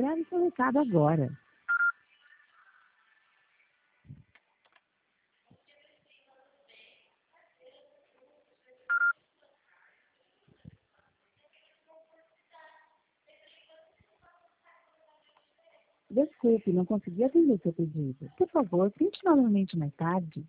grave seu recado agora. Desculpe, não consegui atender seu pedido. Por favor, tente novamente mais tarde.